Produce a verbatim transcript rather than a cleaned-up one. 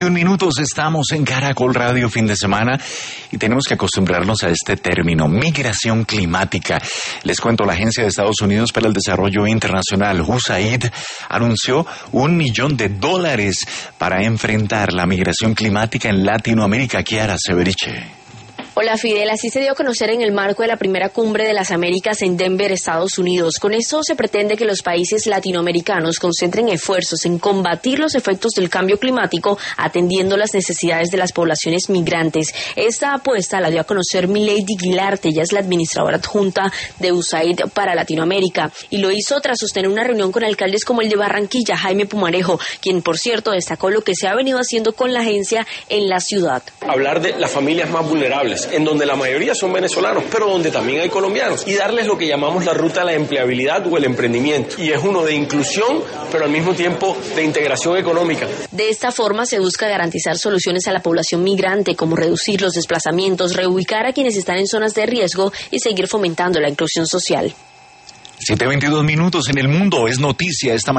Minutos, estamos en Caracol Radio fin de semana y tenemos que acostumbrarnos a este término, migración climática. Les cuento, la Agencia de Estados Unidos para el Desarrollo Internacional, U S A I D, anunció un millón de dólares para enfrentar la migración climática en Latinoamérica. Chiara Severiche. Hola Fidel, así se dio a conocer en el marco de la primera cumbre de las Américas en Denver, Estados Unidos. Con esto se pretende que los países latinoamericanos concentren esfuerzos en combatir los efectos del cambio climático, atendiendo las necesidades de las poblaciones migrantes. Esta apuesta la dio a conocer Milady Guilarte, ella es la administradora adjunta de U S A I D para Latinoamérica, y lo hizo tras sostener una reunión con alcaldes como el de Barranquilla, Jaime Pumarejo, quien por cierto destacó lo que se ha venido haciendo con la agencia en la ciudad. Hablar de las familias más vulnerables, en donde la mayoría son venezolanos, pero donde también hay colombianos, y darles lo que llamamos la ruta a la empleabilidad o el emprendimiento, y es uno de inclusión, pero al mismo tiempo de integración económica. De esta forma se busca garantizar soluciones a la población migrante, como reducir los desplazamientos, reubicar a quienes están en zonas de riesgo y seguir fomentando la inclusión social. siete veintidós minutos en el mundo, es noticia esta mañana.